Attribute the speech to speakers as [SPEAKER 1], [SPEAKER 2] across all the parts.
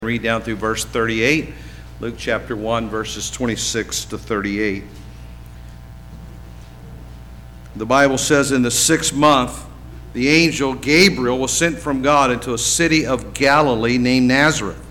[SPEAKER 1] Read down through verse 38, Luke chapter 1, verses 26 to 38. The Bible says, in the 6th month, the angel Gabriel was sent from God into a city of Galilee named Nazareth,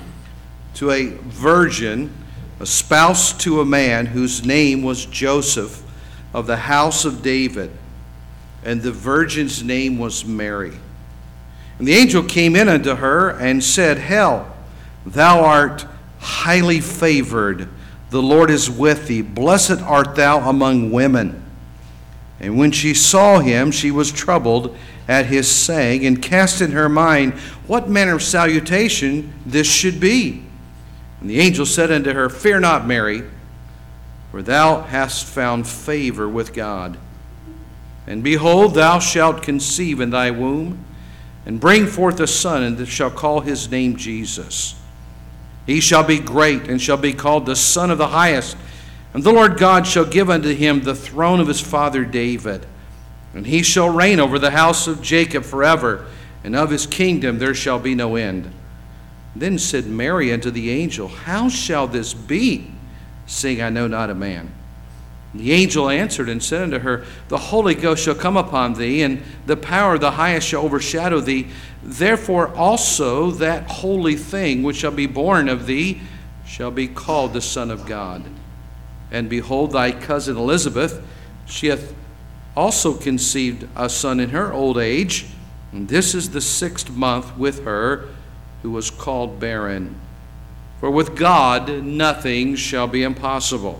[SPEAKER 1] to a virgin, espoused to a man whose name was Joseph, of the house of David, and the virgin's name was Mary. And the angel came in unto her and said, Hail, thou art highly favored, the Lord is with thee. Blessed art thou among women. And when she saw him, she was troubled at his saying, and cast in her mind what manner of salutation this should be. And the angel said unto her, Fear not, Mary, for thou hast found favor with God. And behold, thou shalt conceive in thy womb, and bring forth a son, and thou shalt call his name Jesus. He shall be great, and shall be called the Son of the Highest. And the Lord God shall give unto him the throne of his father David. And he shall reign over the house of Jacob forever, and of his kingdom there shall be no end. Then said Mary unto the angel, How shall this be, seeing I know not a man? The angel answered and said unto her, The Holy Ghost shall come upon thee, and the power of the highest shall overshadow thee. Therefore also that holy thing which shall be born of thee shall be called the Son of God. And behold, thy cousin Elizabeth, she hath also conceived a son in her old age, and this is the 6th month with her, who was called barren. For with God nothing shall be impossible.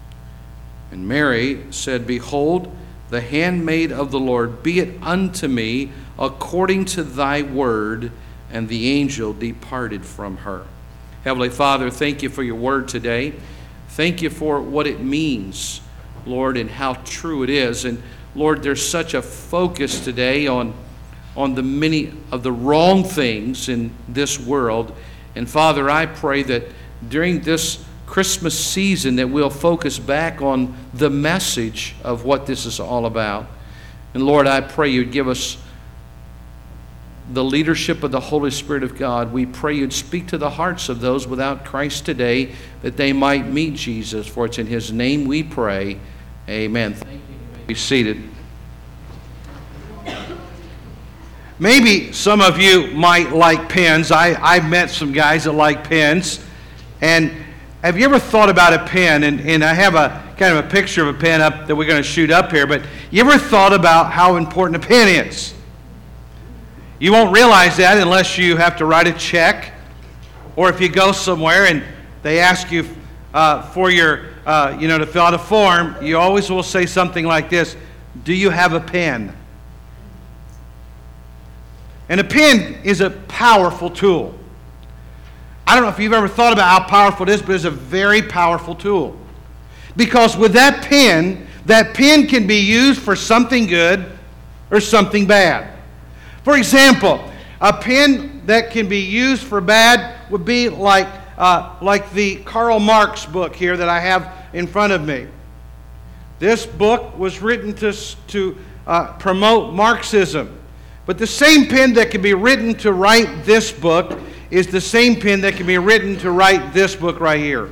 [SPEAKER 1] And Mary said, Behold, the handmaid of the Lord, be it unto me according to thy word. And the angel departed from her. Heavenly Father, thank you for your word today. Thank you for what it means, Lord, and how true it is. And Lord, there's such a focus today on the many of the wrong things in this world. And Father, I pray that during this Christmas season that we'll focus back on the message of what this is all about. And Lord, I pray you'd give us the leadership of the Holy Spirit of God. We pray you'd speak to the hearts of those without Christ today, that they might meet Jesus. For it's in his name we pray. Amen. Thank you. You may be seated. Maybe some of you might like pens. I've met some guys that like pens. And have you ever thought about a pen? And I have a kind of a picture of a pen up that we're going to shoot up here. But you ever thought about how important a pen is? You won't realize that unless you have to write a check, or if you go somewhere and they ask you for your, to fill out a form. You always will say something like this: Do you have a pen? And a pen is a powerful tool. I don't know if you've ever thought about how powerful it is, but it's a very powerful tool. Because with that pen can be used for something good or something bad. For example, a pen that can be used for bad would be like the Karl Marx book here that I have in front of me. This book was written to promote Marxism. But the same pen that can be written to write this book is the same pen that can be written to write this book right here.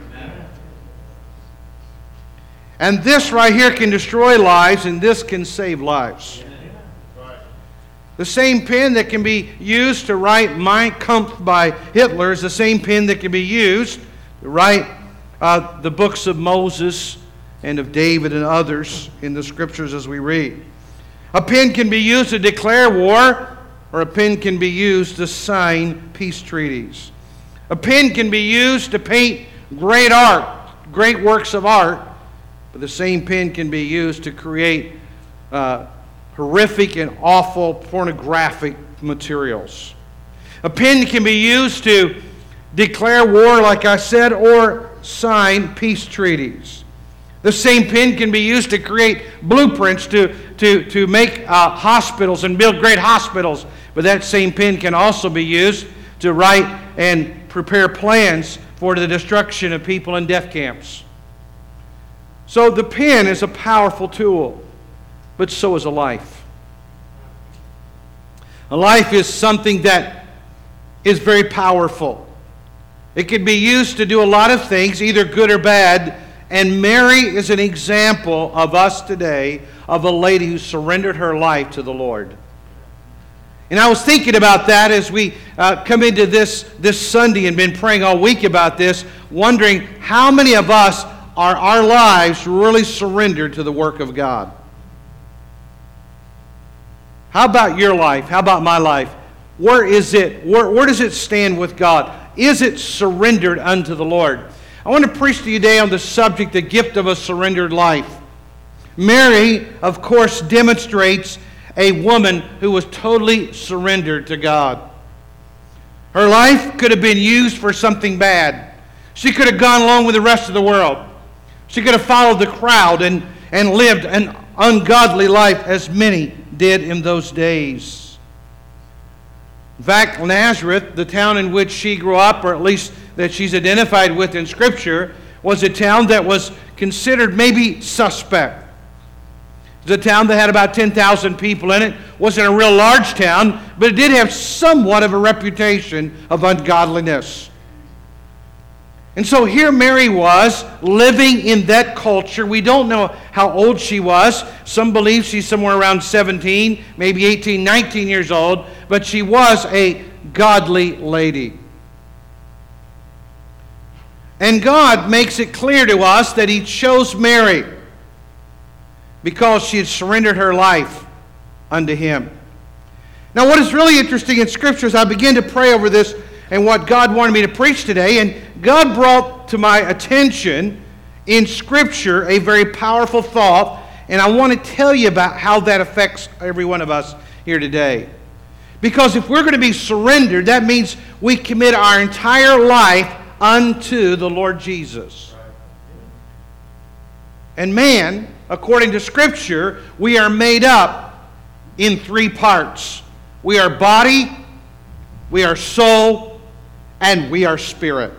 [SPEAKER 1] And this right here can destroy lives, and this can save lives. The same pen that can be used to write Mein Kampf by Hitler is the same pen that can be used to write the books of Moses and of David and others in the scriptures as we read. A pen can be used to declare war, or a pen can be used to sign peace treaties. A pen can be used to paint great art, great works of art, but the same pen can be used to create horrific and awful pornographic materials. A pen can be used to declare war, like I said, or sign peace treaties. The same pen can be used to create blueprints to make hospitals and build great hospitals. But that same pen can also be used to write and prepare plans for the destruction of people in death camps. So the pen is a powerful tool, but so is a life. A life is something that is very powerful. It could be used to do a lot of things, either good or bad. And Mary is an example of us today, of a lady who surrendered her life to the Lord. And I was thinking about that as we come into this Sunday and been praying all week about this, wondering how many of us are our lives really surrendered to the work of God. How about your life? How about my life? Where is it? Where does it stand with God? Is it surrendered unto the Lord? I want to preach to you today on the subject, the gift of a surrendered life. Mary, of course, demonstrates a woman who was totally surrendered to God. Her life could have been used for something bad. She could have gone along with the rest of the world. She could have followed the crowd and lived an ungodly life, as many did in those days. In fact, Nazareth, the town in which she grew up, or at least that she's identified with in Scripture, was a town that was considered maybe suspect. It was a town that had about 10,000 people in it. It wasn't a real large town, but it did have somewhat of a reputation of ungodliness. And so here Mary was, living in that culture. We don't know how old she was. Some believe she's somewhere around 17, maybe 18, 19 years old, but she was a godly lady. And God makes it clear to us that He chose Mary because she had surrendered her life unto Him. Now, what is really interesting in Scripture is I began to pray over this and what God wanted me to preach today, and God brought to my attention in Scripture a very powerful thought, and I want to tell you about how that affects every one of us here today. Because if we're going to be surrendered, that means we commit our entire life unto the Lord Jesus. And man, according to Scripture, we are made up in three parts. We are body, we are soul, and we are spirit.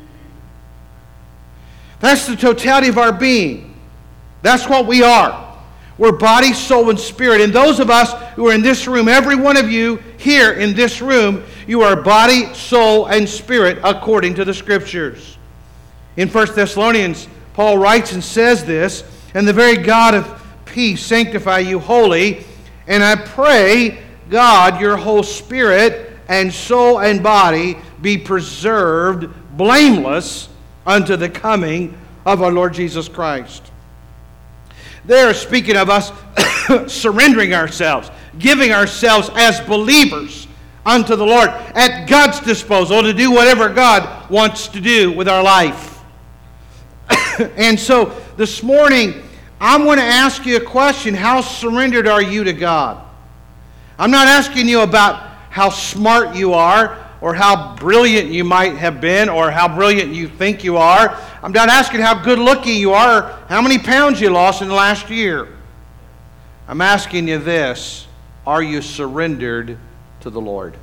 [SPEAKER 1] That's the totality of our being. That's what we are. We're body, soul, and spirit. And those of us who are in this room, every one of you here in this room, you are body, soul, and spirit according to the Scriptures. In 1 Thessalonians, Paul writes and says this, "And the very God of peace sanctify you wholly, and I pray, God, your whole spirit and soul and body be preserved blameless unto the coming of our Lord Jesus Christ." They're speaking of us surrendering ourselves, giving ourselves as believers unto the Lord at God's disposal to do whatever God wants to do with our life. And so this morning, I'm going to ask you a question. How surrendered are you to God? I'm not asking you about how smart you are or how brilliant you might have been or how brilliant you think you are. I'm not asking how good looking you are or how many pounds you lost in the last year. I'm asking you this: are you surrendered to the Lord?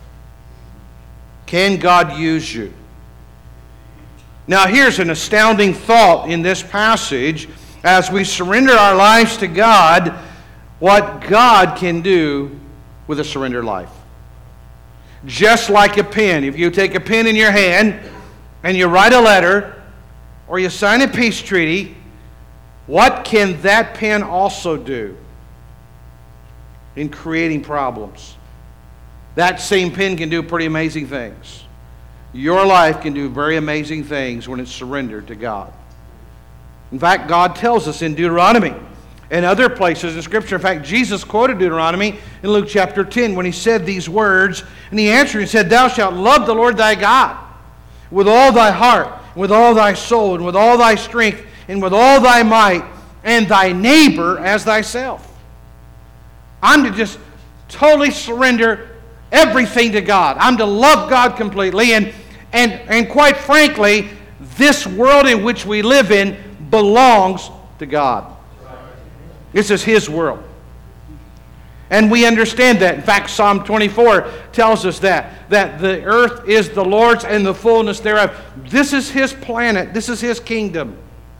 [SPEAKER 1] Can God use you? Now here's an astounding thought in this passage. As we surrender our lives to God, what God can do with a surrendered life. Just like a pen. If you take a pen in your hand and you write a letter or you sign a peace treaty, what can that pen also do in creating problems? That same pen can do pretty amazing things. Your life can do very amazing things when it's surrendered to God. In fact, God tells us in Deuteronomy and other places in Scripture. In fact, Jesus quoted Deuteronomy in Luke chapter 10 when He said these words, and He answered and said, "Thou shalt love the Lord thy God with all thy heart, with all thy soul, and with all thy strength, and with all thy might, and thy neighbor as thyself." I'm to just totally surrender everything to God. I'm to love God completely, and quite frankly, this world in which we live in belongs to God. This is His world. And we understand that. In fact, Psalm 24 tells us that the earth is the Lord's and the fullness thereof. This is His planet. This is His kingdom.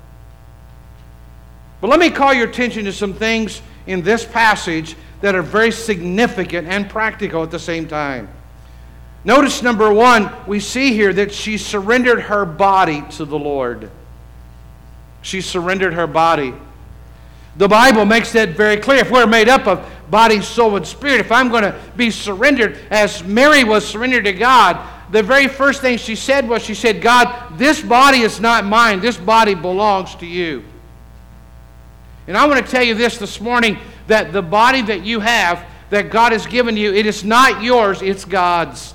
[SPEAKER 1] But let me call your attention to some things in this passage that are very significant and practical at the same time. Notice number one, we see here that she surrendered her body to the Lord. She surrendered her body. The Bible makes that very clear. If we're made up of body, soul, and spirit, if I'm going to be surrendered as Mary was surrendered to God, the very first thing she said was, she said, God, this body is not mine. This body belongs to you. And I want to tell you this morning, that the body that you have, that God has given you, it is not yours, it's God's.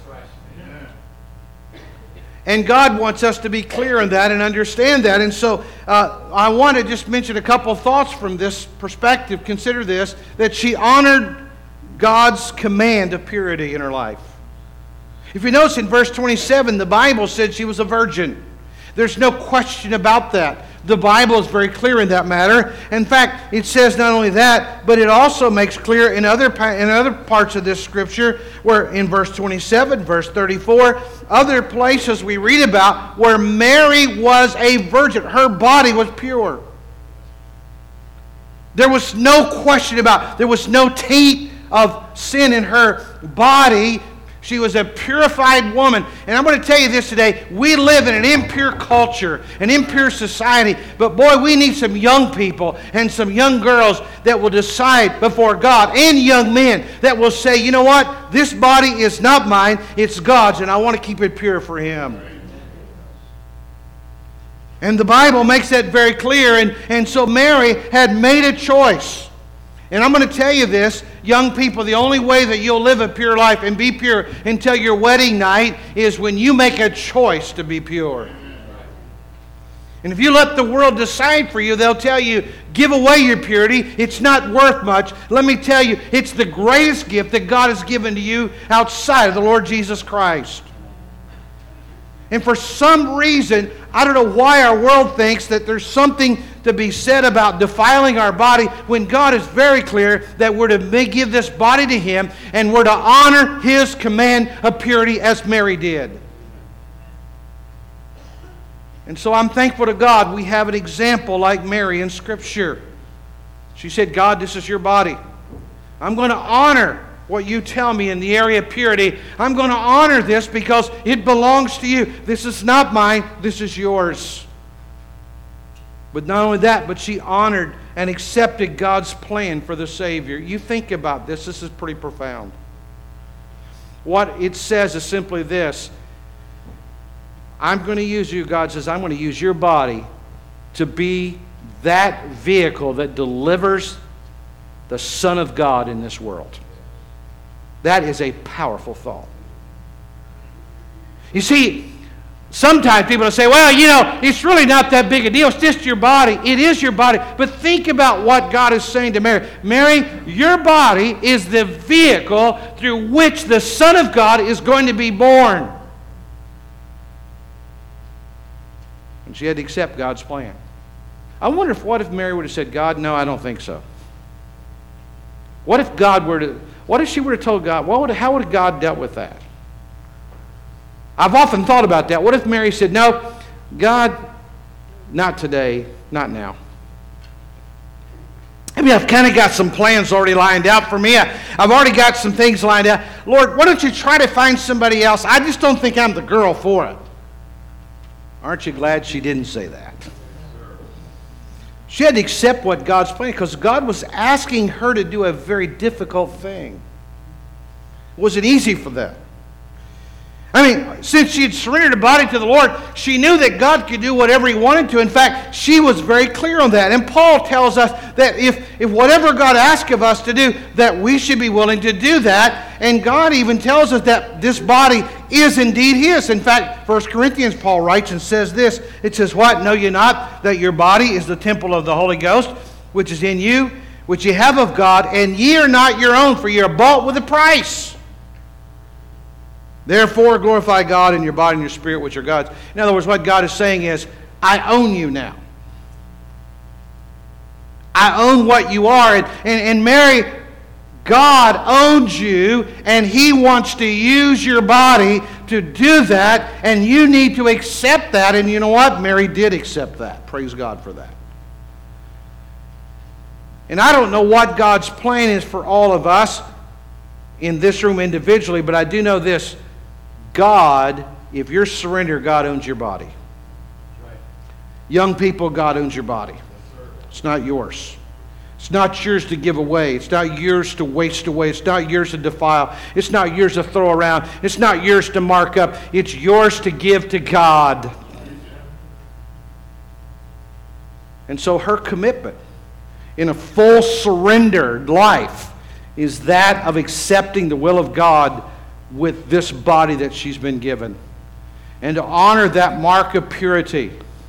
[SPEAKER 1] And God wants us to be clear on that and understand that. And so I want to just mention a couple of thoughts from this perspective. Consider this, that she honored God's command of purity in her life. If you notice in verse 27, the Bible said she was a virgin. There's no question about that. The Bible is very clear in that matter. In fact, it says not only that, but it also makes clear in other parts of this scripture, where in verse 27, verse 34, other places we read about where Mary was a virgin. Her body was pure. There was no question about it. There was no taint of sin in her body. She was a purified woman. And I'm going to tell you this today. We live in an impure culture, an impure society. But boy, we need some young people and some young girls that will decide before God, and young men that will say, you know what? This body is not mine, it's God's, and I want to keep it pure for Him. And the Bible makes that very clear. And so Mary had made a choice. And I'm going to tell you this, young people, the only way that you'll live a pure life and be pure until your wedding night is when you make a choice to be pure. And if you let the world decide for you, they'll tell you, give away your purity. It's not worth much. Let me tell you, it's the greatest gift that God has given to you outside of the Lord Jesus Christ. And for some reason, I don't know why our world thinks that there's something to be said about defiling our body, when God is very clear that we're to give this body to Him and we're to honor His command of purity as Mary did. And so I'm thankful to God we have an example like Mary in Scripture. She said, God, this is your body. I'm going to honor what you tell me in the area of purity. I'm going to honor this because it belongs to you. This is not mine, this is yours. But not only that, but she honored and accepted God's plan for the Savior. You think about this. This is pretty profound. What it says is simply this. I'm going to use you, God says, I'm going to use your body to be that vehicle that delivers the Son of God in this world. That is a powerful thought. You see, sometimes people will say, well, you know, it's really not that big a deal. It's just your body. It is your body. But think about what God is saying to Mary. Mary, your body is the vehicle through which the Son of God is going to be born. And she had to accept God's plan. I wonder what if Mary would have said, God, no, I don't think so. What if she would have told God, how would God dealt with that? I've often thought about that. What if Mary said, no, God, not today, not now. I mean, I've kind of got some plans already lined out for me. I've already got some things lined out. Lord, why don't you try to find somebody else? I just don't think I'm the girl for it. Aren't you glad she didn't say that? She had to accept what God's plan, because God was asking her to do a very difficult thing. It wasn't easy for them. I mean, since she had surrendered her body to the Lord, she knew that God could do whatever He wanted to. In fact, she was very clear on that. And Paul tells us that if whatever God asks of us to do, that we should be willing to do that. And God even tells us that this body is indeed His. In fact, 1 Corinthians, Paul writes and says this. It says, what? Know ye not that your body is the temple of the Holy Ghost, which is in you, which ye have of God, and ye are not your own, for ye are bought with a price. Therefore, glorify God in your body and your spirit, which are God's. In other words, what God is saying is, I own you now. I own what you are. And Mary, God owns you, and He wants to use your body to do that, and you need to accept that. And you know what? Mary did accept that. Praise God for that. And I don't know what God's plan is for all of us in this room individually, but I do know this. God, if you're surrendered, God owns your body. Young people, God owns your body. It's not yours. It's not yours to give away. It's not yours to waste away. It's not yours to defile. It's not yours to throw around. It's not yours to mark up. It's yours to give to God. And so her commitment in a full surrendered life is that of accepting the will of God with this body that she's been given, and to honor that mark of purity.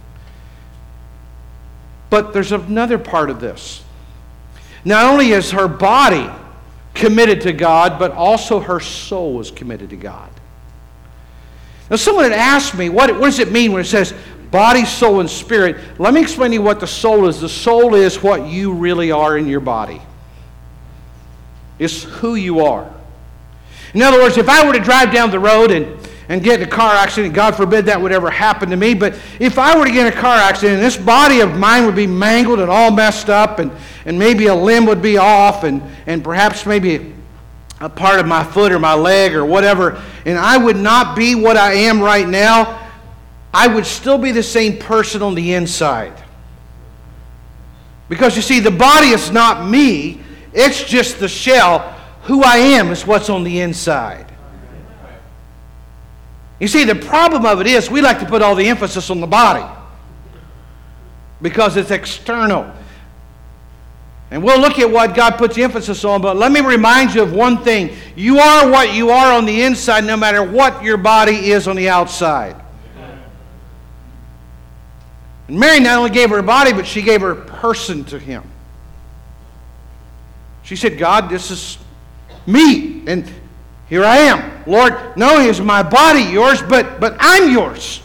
[SPEAKER 1] But there's another part of this. Not only is her body committed to God, but also her soul is committed to God. Now, someone had asked me, what does it mean when it says body, soul, and spirit? Let me explain to you what the soul is. The soul is what you really are in your body. It's who you are. In other words, if I were to drive down the road and get in a car accident, God forbid that would ever happen to me, but if I were to get in a car accident, this body of mine would be mangled and all messed up, and maybe a limb would be off, and perhaps maybe a part of my foot or my leg or whatever, and I would not be what I am right now. I would still be the same person on the inside. Because you see, the body is not me, it's just the shell. Who I am is what's on the inside. You see, the problem of it is we like to put all the emphasis on the body because it's external. And we'll look at what God puts the emphasis on, but let me remind you of one thing. You are what you are on the inside no matter what your body is on the outside. And Mary not only gave her body, but she gave her person to him. She said, God, this is me, and here I am. Lord, not only is my body yours, but I'm yours.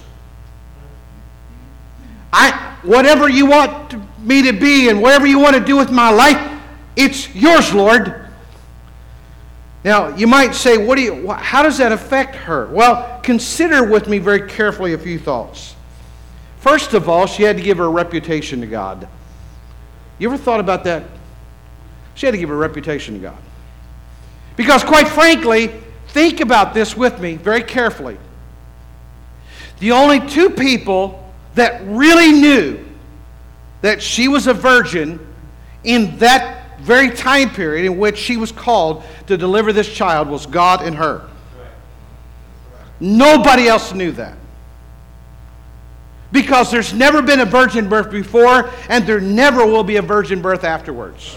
[SPEAKER 1] Whatever you want me to be and whatever you want to do with my life, it's yours, Lord. Now, you might say, how does that affect her? Well, consider with me very carefully a few thoughts. First of all, she had to give her reputation to God. You ever thought about that? She had to give her reputation to God. Because quite frankly, think about this with me very carefully. The only two people that really knew that she was a virgin in that very time period in which she was called to deliver this child was God and her. Nobody else knew that. Because there's never been a virgin birth before, and there never will be a virgin birth afterwards.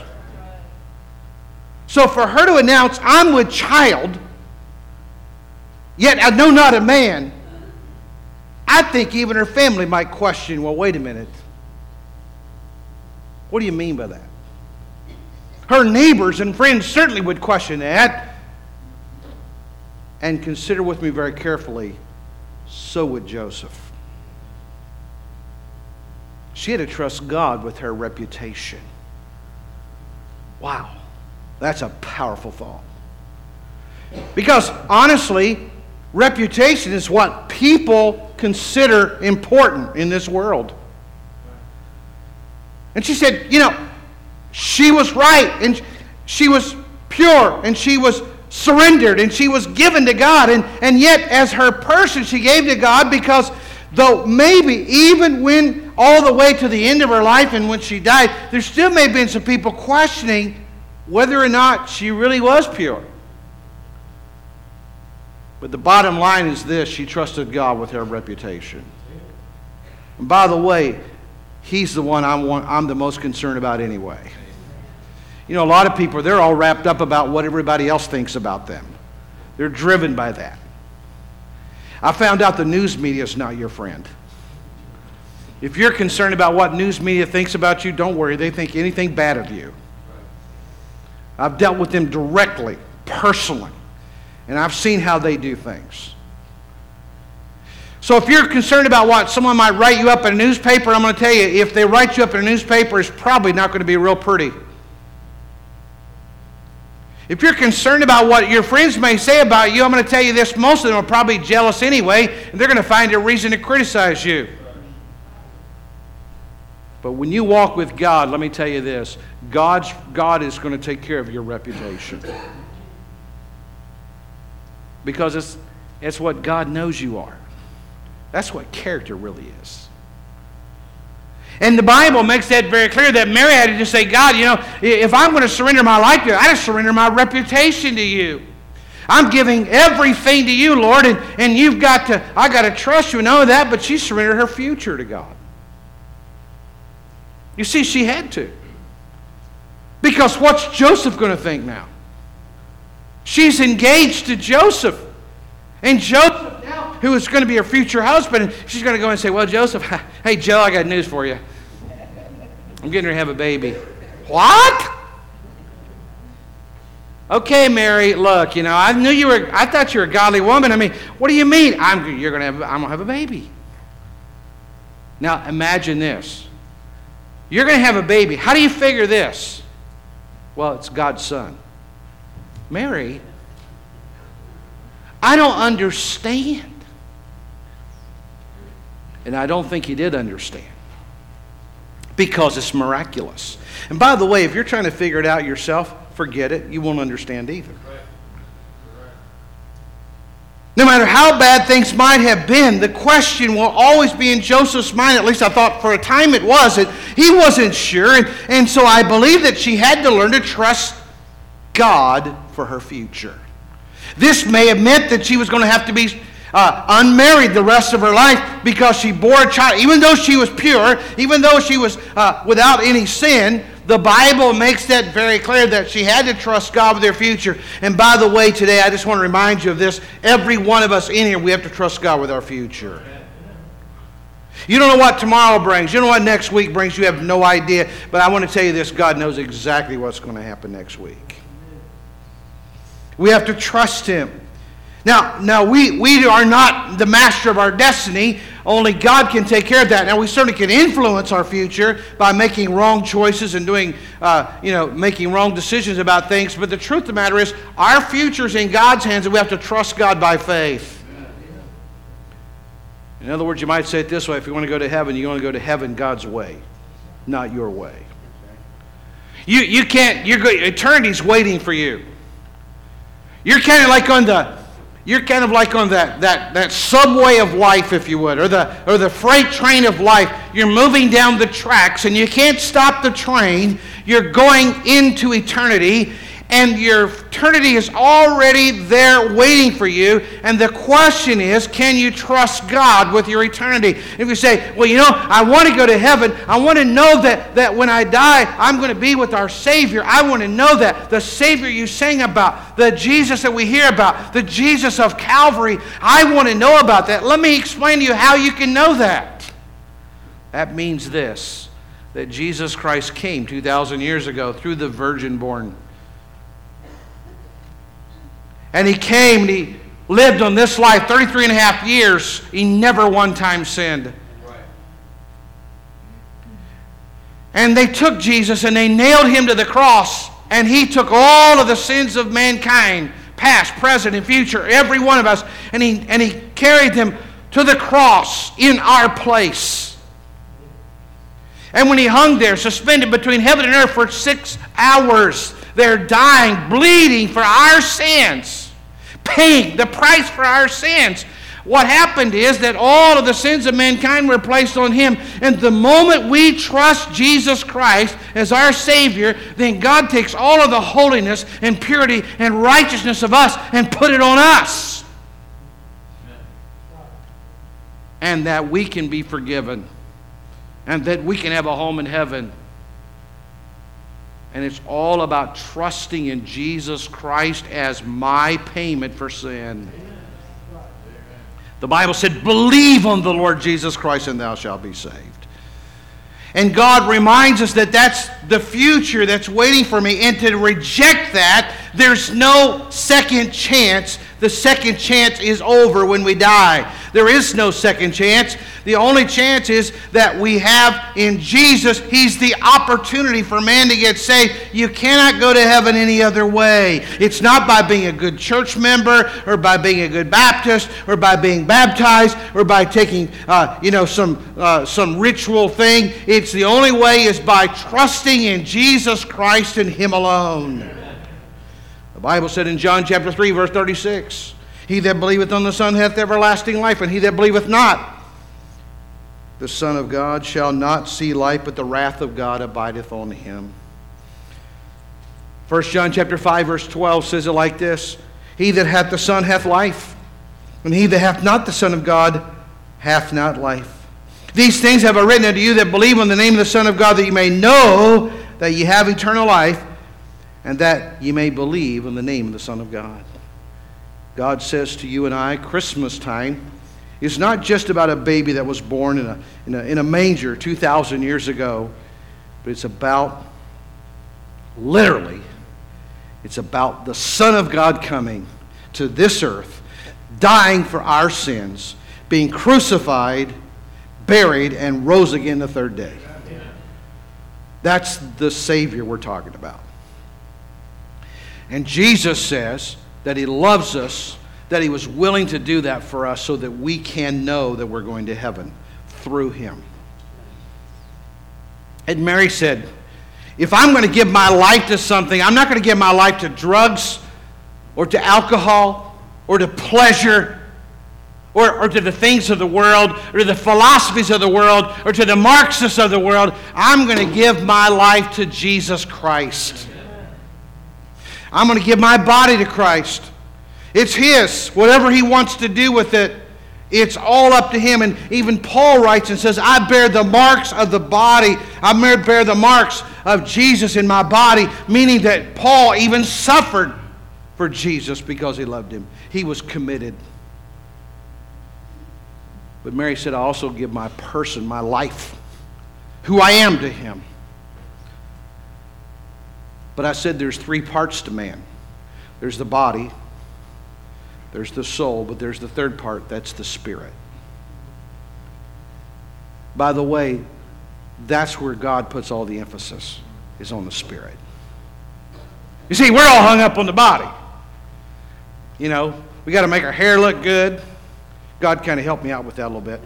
[SPEAKER 1] So for her to announce, I'm with child, yet I know not a man, I think even her family might question, well, wait a minute. What do you mean by that? Her neighbors and friends certainly would question that. And consider with me very carefully, so would Joseph. She had to trust God with her reputation. Wow. That's a powerful thought. Because honestly, reputation is what people consider important in this world. And she said, she was right, and she was pure, and she was surrendered, and she was given to God. And yet, as her person, she gave to God because though maybe even when all the way to the end of her life and when she died, there still may have been some people questioning whether or not she really was pure. But the bottom line is this: she trusted God with her reputation. And by the way, He's the one I'm the most concerned about anyway. A lot of people, they're all wrapped up about what everybody else thinks about them. They're driven by that. I found out the news media is not your friend. If you're concerned about what news media thinks about you, don't worry. They think anything bad of you. I've dealt with them directly, personally, and I've seen how they do things. So if you're concerned about what someone might write you up in a newspaper, I'm going to tell you, if they write you up in a newspaper, it's probably not going to be real pretty. If you're concerned about what your friends may say about you, I'm going to tell you this: most of them are probably jealous anyway, and they're going to find a reason to criticize you. But when you walk with God, let me tell you this: God is going to take care of your reputation. Because
[SPEAKER 2] It's what God knows you are. That's what character really is. And the Bible makes that very clear, that Mary had to just say, God, if I'm going to surrender my life to you, I just surrender my reputation to you. I'm giving everything to you, Lord, and I got to trust you and know that, but she surrendered her future to God. You see, she had to. Because what's Joseph going to think now? She's engaged to Joseph. And Joseph now, who is going to be her future husband, and she's going to go and say, well, Joseph, hey, Joe, I got news for you. I'm getting ready to have a baby. What? Okay, Mary, look, I thought you were a godly woman. I mean, what do you mean? I'm going to have a baby. Now, imagine this. You're going to have a baby. How do you figure this? Well, it's God's son. Mary, I don't understand. And I don't think he did understand. Because it's miraculous. And by the way, if you're trying to figure it out yourself, forget it. You won't understand either. No matter how bad things might have been, the question will always be in Joseph's mind. At least I thought for a time it was. He wasn't sure. And so I believe that she had to learn to trust God for her future. This may have meant that she was going to have to be unmarried the rest of her life because she bore a child. Even though she was pure, even though she was without any sin, the Bible makes that very clear that she had to trust God with her future. And by the way, today I just want to remind you of this. Every one of us in here, we have to trust God with our future. You don't know what tomorrow brings. You don't know what next week brings. You have no idea. But I want to tell you this. God knows exactly what's going to happen next week. We have to trust Him. Now we are not the master of our destiny. Only God can take care of that. Now, we certainly can influence our future by making wrong choices and making wrong decisions about things. But the truth of the matter is, our future is in God's hands, and we have to trust God by faith. In other words, you might say it this way: if you want to go to heaven, you want to go to heaven God's way, not your way. You can't. Eternity's waiting for you. You're kind of like on that subway of life, if you would, or the freight train of life. You're moving down the tracks, and you can't stop the train. You're going into eternity, and your eternity is already there waiting for you. And the question is, can you trust God with your eternity? If you say, well, I want to go to heaven. I want to know that when I die, I'm going to be with our Savior. I want to know that the Savior you sang about, the Jesus that we hear about, the Jesus of Calvary, I want to know about that. Let me explain to you how you can know that. That means this, that Jesus Christ came 2,000 years ago through the virgin born. And He came and He lived on this life 33 and a half years. He never one time sinned. Right. And they took Jesus and they nailed Him to the cross. And He took all of the sins of mankind, past, present, and future, every one of us. And He carried them to the cross in our place. And when He hung there, suspended between heaven and earth for 6 hours, they're dying, bleeding for our sins, paying the price for our sins. What happened is that all of the sins of mankind were placed on Him. And the moment we trust Jesus Christ as our Savior, then God takes all of the holiness and purity and righteousness of us and put it on us. And that we can be forgiven. And that we can have a home in heaven. And it's all about trusting in Jesus Christ as my payment for sin. The Bible said, believe on the Lord Jesus Christ and thou shalt be saved. And God reminds us that that's the future that's waiting for me. And to reject that, there's no second chance. The second chance is over when we die. There is no second chance. The only chance is that we have in Jesus. He's the opportunity for man to get saved. You cannot go to heaven any other way. It's not by being a good church member, or by being a good Baptist, or by being baptized, or by taking some ritual thing. It's the only way is by trusting in Jesus Christ and Him alone. The Bible said in John chapter 3, verse 36, He that believeth on the Son hath everlasting life, and he that believeth not the Son of God shall not see life, but the wrath of God abideth on him. 1 John chapter 5, verse 12 says it like this: He that hath the Son hath life, and he that hath not the Son of God hath not life. These things have I written unto you that believe on the name of the Son of God, that you may know that ye have eternal life, and that ye may believe in the name of the Son of God. God says to you and I, Christmas time is not just about a baby that was born in a manger 2,000 years ago, but it's about, literally, it's about the Son of God coming to this earth, dying for our sins, being crucified, buried, and rose again the third day. That's the Savior we're talking about. And Jesus says that He loves us, that He was willing to do that for us so that we can know that we're going to heaven through Him. And Mary said, if I'm going to give my life to something, I'm not going to give my life to drugs or to alcohol or to pleasure or to the things of the world or to the philosophies of the world or to the Marxists of the world. I'm going to give my life to Jesus Christ. I'm going to give my body to Christ. It's His. Whatever He wants to do with it, it's all up to Him. And even Paul writes and says, I bear the marks of the body. I bear the marks of Jesus in my body, meaning that Paul even suffered for Jesus because he loved Him. He was committed. But Mary said, I also give my person, my life, who I am, to Him. But I said there's three parts to man. There's the body, there's the soul, but there's the third part, that's the spirit. By the way, that's where God puts all the emphasis, is on the spirit. You see, we're all hung up on the body. You know, we got to make our hair look good. God kind of helped me out with that a little bit.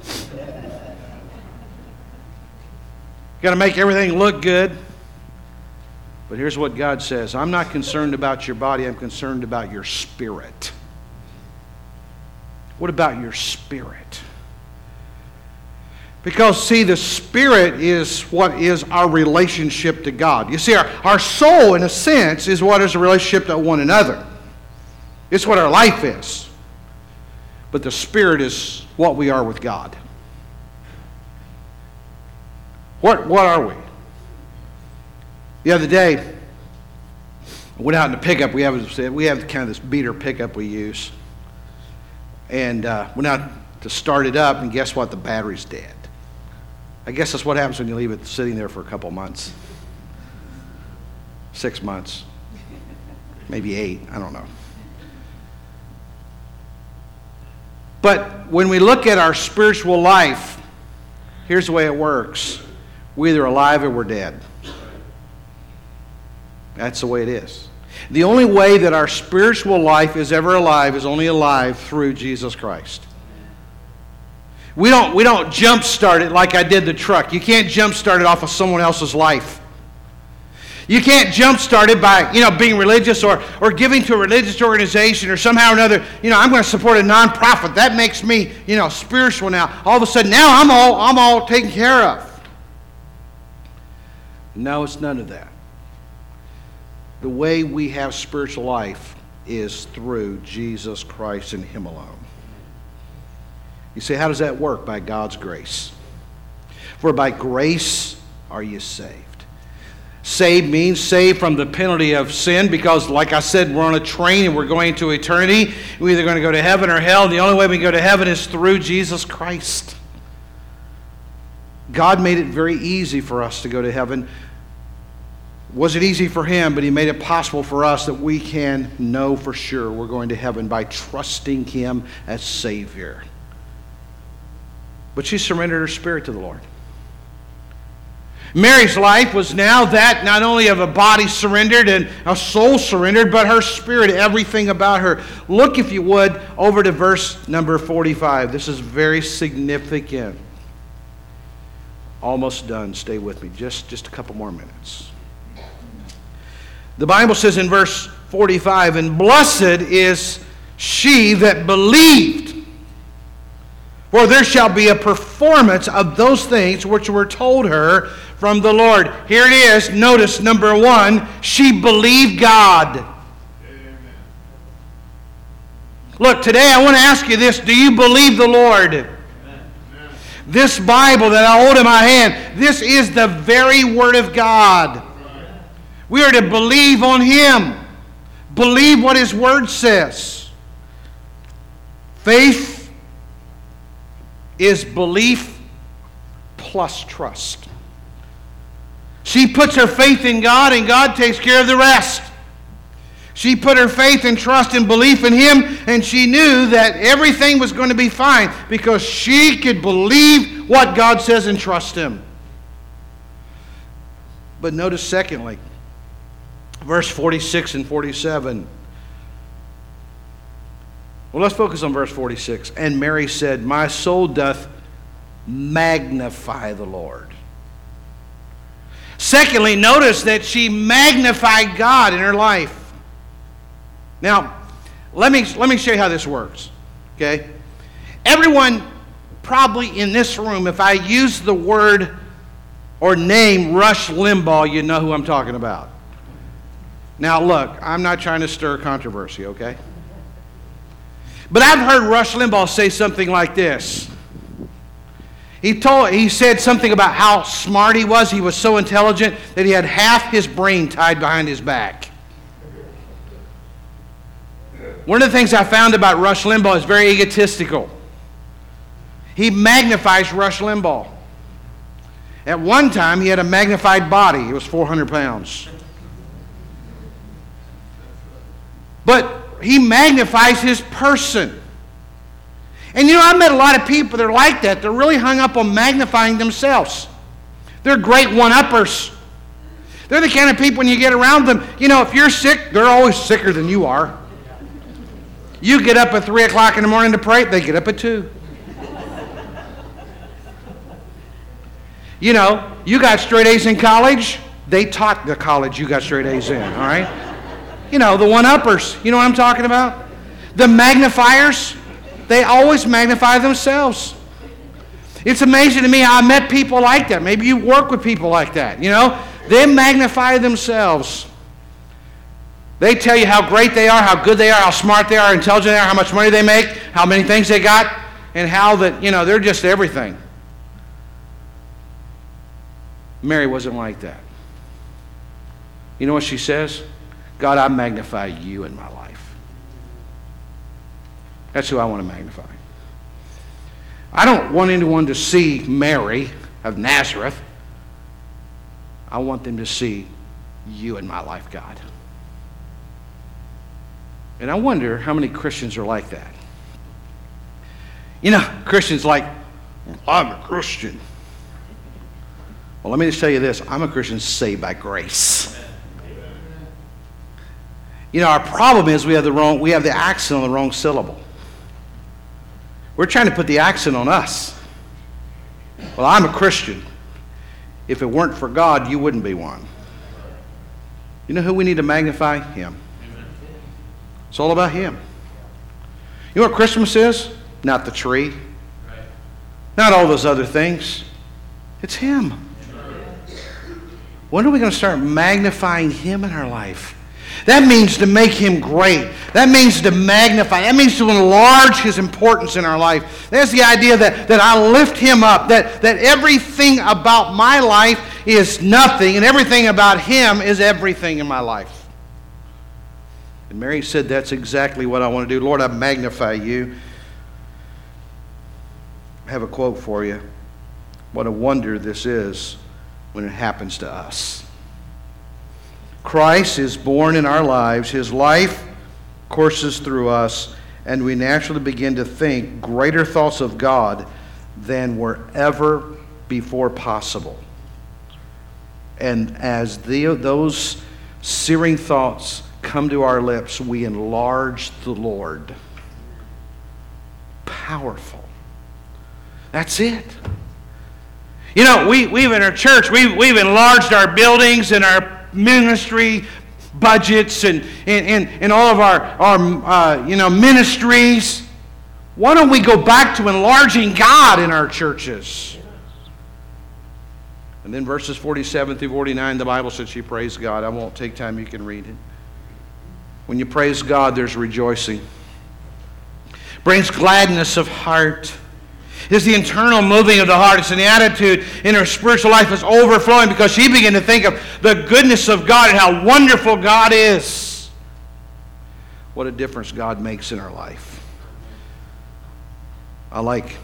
[SPEAKER 2] Got to make everything look good. But here's what God says. I'm not concerned about your body. I'm concerned about your spirit. What about your spirit? Because, see, the spirit is what is our relationship to God. You see, our soul, in a sense, is what is a relationship to one another. It's what our life is. But the spirit is what we are with God. What are we? The other day, I went out in the pickup. We have kind of this beater pickup we use. And went out to start it up, and guess what? The battery's dead. I guess that's what happens when you leave it sitting there for a couple months. 6 months. Maybe 8. I don't know. But when we look at our spiritual life, here's the way it works. We're either alive or we're dead. That's the way it is. The only way that our spiritual life is ever alive is only alive through Jesus Christ. We don't jump start it like I did the truck. You can't jump start it off of someone else's life. You can't jump start it by, being religious or giving to a religious organization or somehow or another, I'm going to support a nonprofit. That makes me, spiritual now. All of a sudden, now I'm all taken care of. No, it's none of that. The way we have spiritual life is through Jesus Christ and Him alone. You say, how does that work? By God's grace. For by grace are you saved. Saved means saved from the penalty of sin, because, like I said, we're on a train and we're going to eternity. We're either going to go to heaven or hell, and the only way we can go to heaven is through Jesus Christ. God made it very easy for us to go to heaven. Wasn't easy for Him, but He made it possible for us that we can know for sure we're going to heaven by trusting Him as Savior. But she surrendered her spirit to the Lord. Mary's life was now that not only of a body surrendered and a soul surrendered, but her spirit, everything about her. Look, if you would, over to verse number 45. This is very significant. Almost done. Stay with me. Just a couple more minutes. The Bible says in verse 45, and blessed is she that believed. For there shall be a performance of those things which were told her from the Lord. Here it is. Notice number one, she believed God. Amen. Look, today I want to ask you this. Do you believe the Lord? Amen. This Bible that I hold in my hand, this is the very Word of God. We are to believe on Him. Believe what His Word says. Faith is belief plus trust. She puts her faith in God, and God takes care of the rest. She put her faith and trust and belief in Him, and she knew that everything was going to be fine because she could believe what God says and trust Him. But notice secondly, verse 46 and 47. Well, let's focus on verse 46. And Mary said, my soul doth magnify the Lord. Secondly, notice that she magnified God in her life. Now, let me show you how this works. Okay? Everyone probably in this room, if I use the word or name Rush Limbaugh, you know who I'm talking about. Now, look, I'm not trying to stir controversy, okay? But I've heard Rush Limbaugh say something like this. He said something about how smart he was. He was so intelligent that he had half his brain tied behind his back. One of the things I found about Rush Limbaugh is very egotistical. He magnifies Rush Limbaugh. At one time, he had a magnified body. He was 400 pounds. But he magnifies his person. And you know, I've met a lot of people that are like that. They're really hung up on magnifying themselves. They're great one-uppers. They're the kind of people when you get around them, you know, if you're sick, they're always sicker than you are. You get up at 3 o'clock in the morning to pray, they get up at 2. You know, you got straight A's in college, they taught the college you got straight A's in, all right? You know, the one-uppers, you know what I'm talking about? The magnifiers, they always magnify themselves. It's amazing to me how I met people like that. Maybe you work with people like that, you know? They magnify themselves. They tell you how great they are, how good they are, how smart they are, how intelligent they are, how much money they make, how many things they got, and how that, you know, they're just everything. Mary wasn't like that. You know what she says? God, I magnify you in my life. That's who I want to magnify. I don't want anyone to see Mary of Nazareth. I want them to see you in my life, God. And I wonder how many Christians are like that. You know, Christians like, I'm a Christian. Well, let me just tell you this. I'm a Christian saved by grace. You know, our problem is we have the accent on the wrong syllable. We're trying to put the accent on us. Well, I'm a Christian. If it weren't for God, you wouldn't be one. You know who we need to magnify? Him. It's all about Him. You know what Christmas is? Not the tree. Not all those other things. It's Him. When are we going to start magnifying Him in our life? That means to make Him great. That means to magnify. That means to enlarge His importance in our life. That's the idea that I lift Him up, that everything about my life is nothing, and everything about Him is everything in my life. And Mary said, that's exactly what I want to do. Lord, I magnify you. I have a quote for you. What a wonder this is when it happens to us. Christ is born in our lives. His life courses through us, and we naturally begin to think greater thoughts of God than were ever before possible. And as those searing thoughts come to our lips, we enlarge the Lord. Powerful. That's it. You know, we've in our church, we've enlarged our buildings and our ministry budgets and all of our ministries. Why don't we go back to enlarging God in our churches? And then verses 47 through 49, the Bible says she praised God. I won't take time, you can read it. When you praise God, there's rejoicing. Brings gladness of heart. It's the internal moving of the heart. It's an attitude in her spiritual life is overflowing because she began to think of the goodness of God and how wonderful God is. What a difference God makes in our life. I like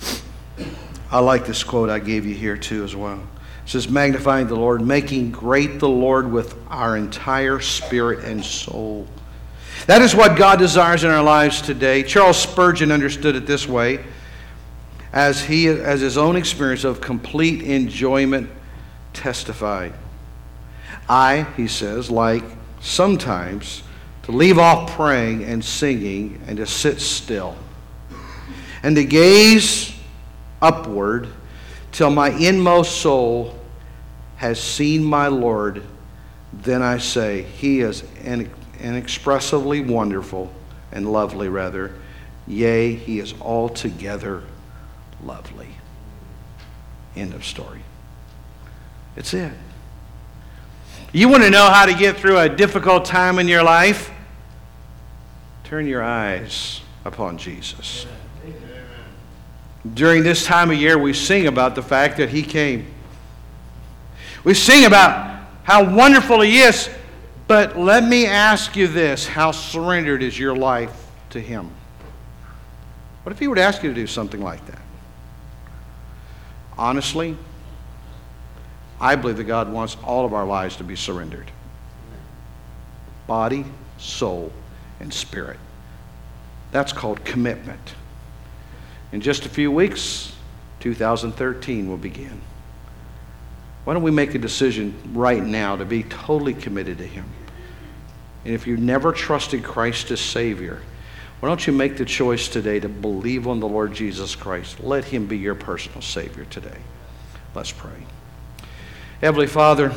[SPEAKER 2] this quote I gave you here too as well. It says, magnifying the Lord, making great the Lord with our entire spirit and soul. That is what God desires in our lives today. Charles Spurgeon understood it this way, as his own experience of complete enjoyment testified. He says, like sometimes to leave off praying and singing and to sit still and to gaze upward till my inmost soul has seen my Lord. Then I say, He is inexpressibly wonderful and lovely, rather. Yea, He is altogether lovely. End of story. It's it. You want to know how to get through a difficult time in your life? Turn your eyes upon Jesus. During this time of year, we sing about the fact that He came. We sing about how wonderful He is, but let me ask you this, how surrendered is your life to Him? What if He were to ask you to do something like that? Honestly, I believe that God wants all of our lives to be surrendered. Body, soul, and spirit. That's called commitment. In just a few weeks, 2013 will begin. Why don't we make a decision right now to be totally committed to Him? And if you've never trusted Christ as Savior, why don't you make the choice today to believe on the Lord Jesus Christ? Let Him be your personal Savior today. Let's pray. Heavenly Father,